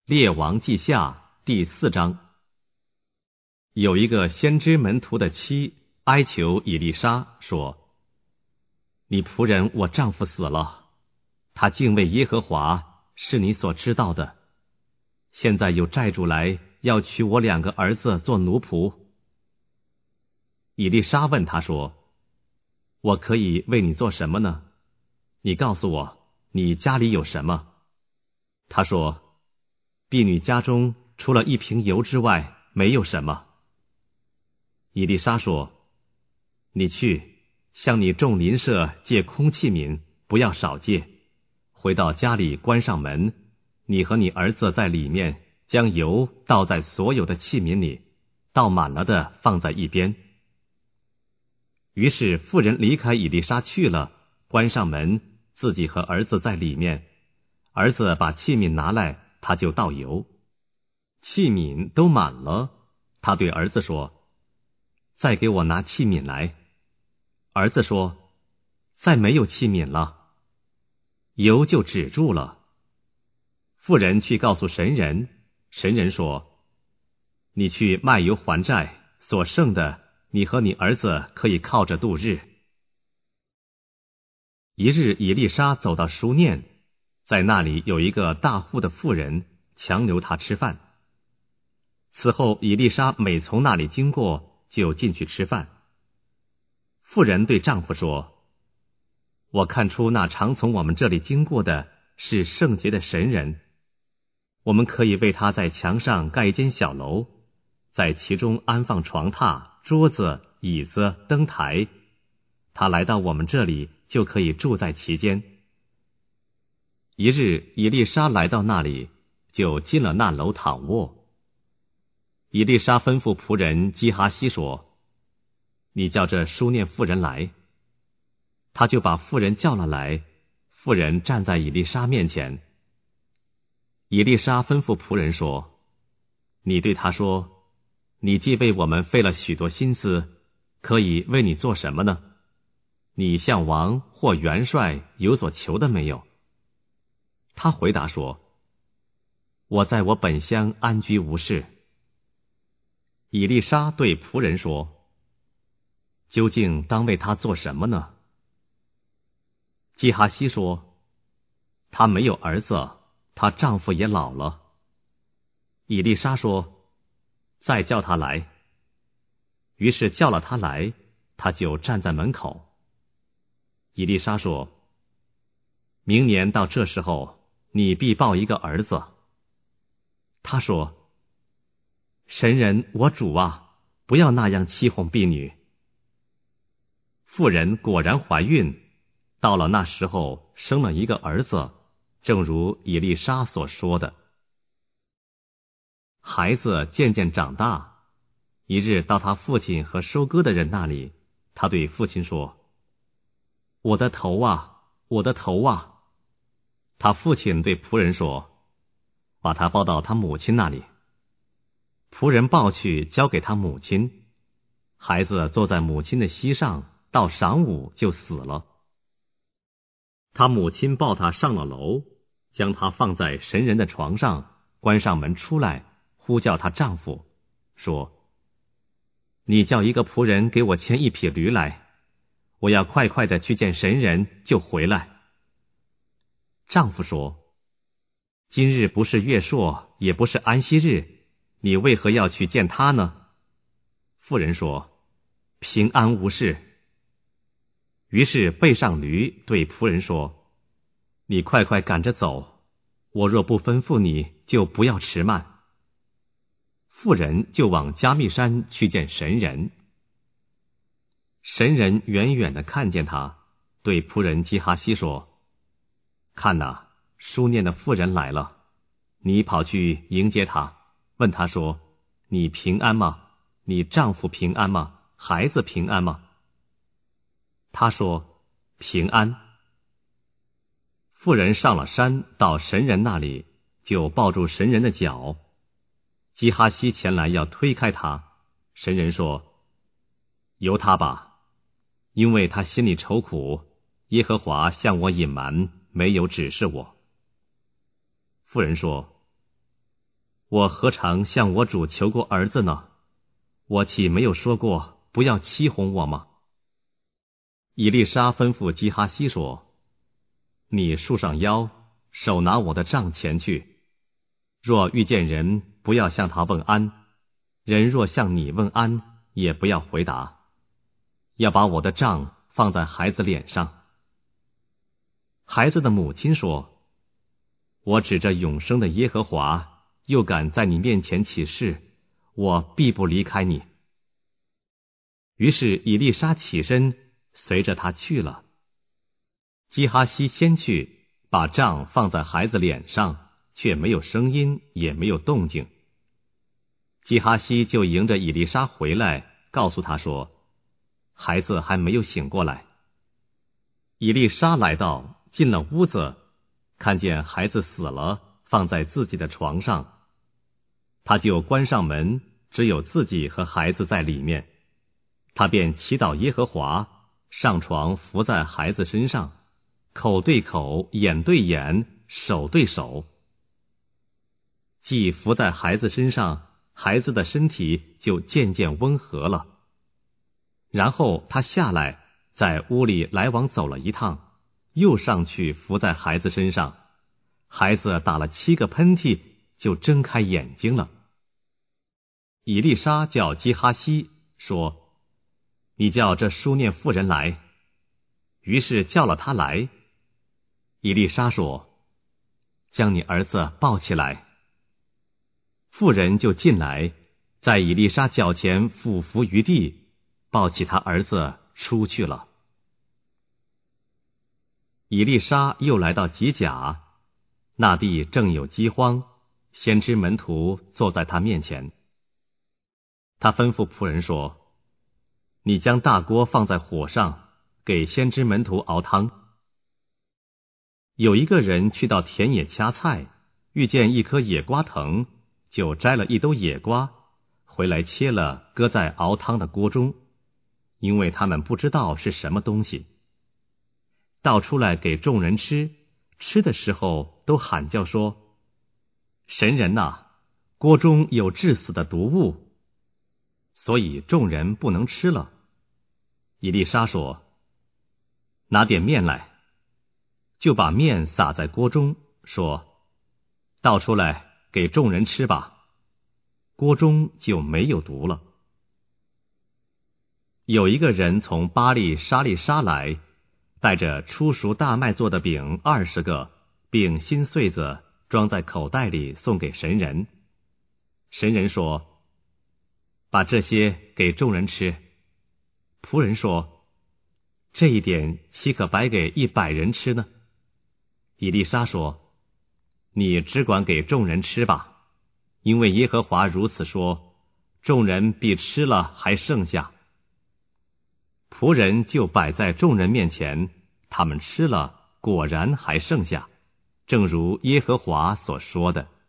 列王记下第4章。有一个先知门徒的妻哀求以利沙说：你仆人我丈夫死了，他敬畏耶和华，是你所知道的。现在有债主来要娶我2个儿子做奴仆。以利沙问他说：我可以为你做什么呢？你告诉我，你家里有什么？他说：婢女家中除了1瓶油之外，没有什么。以利沙说：你去向你众邻舍借空器皿，不要少借。回到家里关上门，你和你儿子在里面，将油倒在所有的器皿里，倒满了的放在一边。于是妇人离开以利沙去了，关上门，自己和儿子在里面。儿子把器皿拿来，他就倒油。器皿都满了，他对儿子说：再给我拿器皿来。儿子说：再没有器皿了。油就止住了。妇人去告诉神人，神人说：你去卖油还债，所剩的你和你儿子可以靠着度日。一日以利沙走到书念，在那里有一个大户的妇人强留他吃饭。此后以利沙每从那里经过，就进去吃饭。妇人对丈夫说：我看出那常从我们这里经过的是圣洁的神人，我们可以为他在墙上盖一间小楼，在其中安放床榻、桌子、椅子、灯台，他来到我们这里，就可以住在其间。一日以利沙来到那里，就进了那楼躺卧。以利沙吩咐仆人基哈西说：你叫这书念妇人来。他就把妇人叫了来，妇人站在以利沙面前。以利沙吩咐仆人说：你对他说，你既为我们费了许多心思，可以为你做什么呢？你向王或元帅有所求的没有？他回答说：我在我本乡安居无事。以利沙对仆人说：究竟当为他做什么呢？基哈西说：她没有儿子，她丈夫也老了。以利沙说：再叫他来。于是叫了他来，他就站在门口。以利沙说：明年到这时候，你必抱一个儿子。他说：神人我主啊，不要那样欺哄婢女。妇人果然怀孕，到了那时候生了一个儿子，正如以利沙所说的。孩子渐渐长大，一日到他父亲和收割的人那里，他对父亲说：我的头啊，我的头啊！他父亲对仆人说：把他抱到他母亲那里。仆人抱去交给他母亲，孩子坐在母亲的膝上，到晌午就死了。他母亲抱他上了楼，将他放在神人的床上，关上门出来，呼叫她丈夫，说：你叫一个仆人给我牵1匹驴来，我要快快的去见神人，就回来。丈夫说：今日不是月朔，也不是安息日，你为何要去见他呢？妇人说：平安无事。于是背上驴，对仆人说：你快快赶着走，我若不吩咐你，就不要迟慢。妇人就往加密山去见神人。神人远远地看见他，对仆人基哈西说：看哪，书念的妇人来了，你跑去迎接她，问她说：你平安吗？你丈夫平安吗？孩子平安吗？他说：平安。妇人上了山，到神人那里，就抱住神人的脚。基哈西前来要推开他，神人说：由他吧，因为他心里愁苦，耶和华向我隐瞒，没有指示我。妇人说： 我何尝向我主求过儿子呢？我岂没有说过不要欺哄我吗？以利沙吩咐基哈西说：你束上腰，手拿我的杖前去。若遇见人，不要向他问安；人若向你问安，也不要回答。要把我的杖放在孩子脸上。孩子的母亲说：我指着永生的耶和华，又敢在你面前起誓，我必不离开你。于是以利沙起身，随着他去了。基哈西先去，把杖放在孩子脸上，却没有声音，也没有动静。基哈西就迎着以利沙回来，告诉他说：孩子还没有醒过来。以利沙来到，进了屋子，看见孩子死了，放在自己的床上，他就关上门，只有自己和孩子在里面。他便祈祷耶和华，上床伏在孩子身上，口对口，眼对眼，手对手。既伏在孩子身上，孩子的身体就渐渐温和了。然后他下来，在屋里来往走了一趟，又上去伏在孩子身上，孩子打了7个喷嚏，就睁开眼睛了。以利沙叫基哈西说：你叫这书念妇人来。于是叫了他来。以利沙说：将你儿子抱起来。妇人就进来，在以利沙脚前俯伏于地，抱起他儿子出去了。以利沙又来到吉甲，那地正有饥荒，先知门徒坐在他面前。他吩咐仆人说：你将大锅放在火上，给先知门徒熬汤。有一个人去到田野掐菜，遇见一棵野瓜藤，就摘了一兜野瓜，回来切了，搁在熬汤的锅中，因为他们不知道是什么东西。倒出来给众人吃，吃的时候都喊叫说：神人哪，锅中有致死的毒物，所以众人不能吃了。以利沙说：拿点面来，就把面撒在锅中，说：倒出来给众人吃吧，锅中就没有毒了。有一个人从巴力沙利沙来，带着初熟大麦做的饼20个，并新穗子装在口袋里，送给神人。神人说：把这些给众人吃。仆人说：这一点岂可白给100人吃呢？以利沙说：你只管给众人吃吧，因为耶和华如此说，众人必吃了还剩下。仆人就摆在众人面前，他们吃了，果然还剩下，正如耶和华所说的。